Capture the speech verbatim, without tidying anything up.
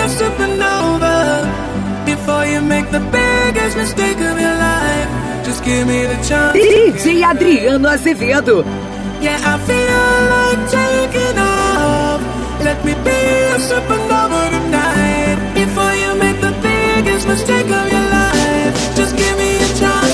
a supernova before you make the biggest mistake of your life. Just give me the chance. D J Adriano Azevedo. Yeah, I feel like taking off. Let me be a supernova tonight before you make the biggest mistake of your life. Just give me a chance.